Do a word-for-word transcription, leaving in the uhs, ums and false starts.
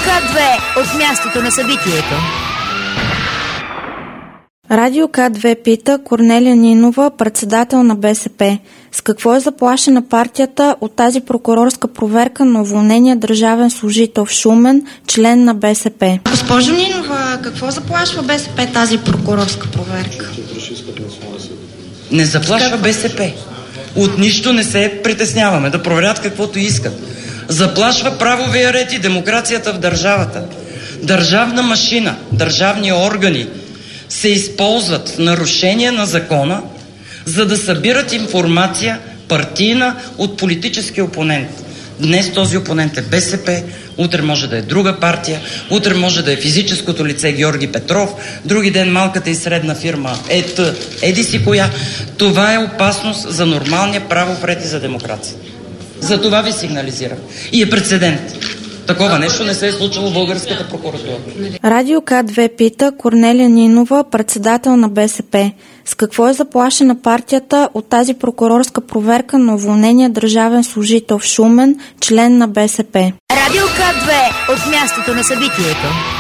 К две от мястото на събитието. Радио К две пита Корнелия Нинова, председател на БСП. С какво е заплашена партията от тази прокурорска проверка на уволнения държавен служител в Шумен, член на БСП? Госпожо Нинова, какво заплашва БСП тази прокурорска проверка? Не заплашва БСП. От нищо не се притесняваме да проверят каквото искат. Заплашва правовия ред и демокрацията в държавата. Държавна машина, държавни органи се използват в нарушение на закона, за да събират информация партийна от политически опонент. Днес този опонент е БСП, утре може да е друга партия, утре може да е физическото лице Георги Петров, други ден малката и средна фирма ЕТ, еди си коя. Това е опасност за нормалния правов ред и за демокрация. За това ви сигнализирам. И е прецедент. Такова нещо не се е случило в българската прокуратура. Радио К две пита Корнелия Нинова, председател на БСП. С какво е заплашена партията от тази прокурорска проверка на уволнения държавен служител в Шумен, член на БСП? Радио К две от мястото на събитието.